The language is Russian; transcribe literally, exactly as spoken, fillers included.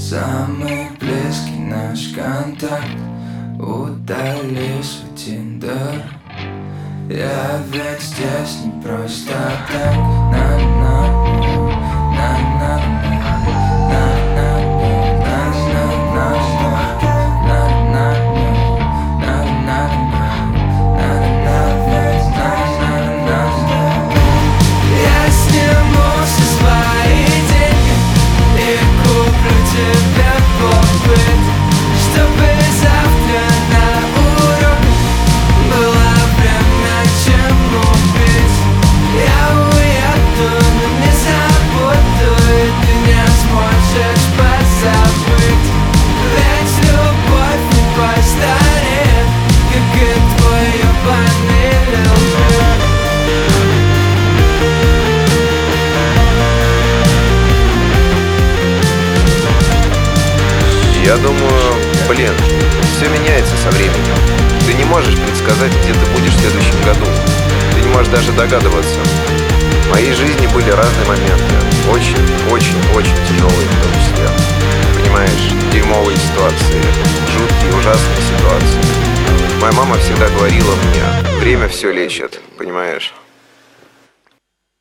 самый близкий наш контакт удали свой тиндер. Я ведь здесь не просто так. На-на-на, на-на-на, Я думаю, блин, все меняется со временем. Ты не можешь предсказать, где ты будешь в следующем году. Ты не можешь даже догадываться. В моей жизни были разные моменты. Очень, очень, очень тяжелые в том числе. Понимаешь, дерьмовые ситуации, жуткие, ужасные ситуации. Моя мама всегда говорила мне: время все лечит, понимаешь?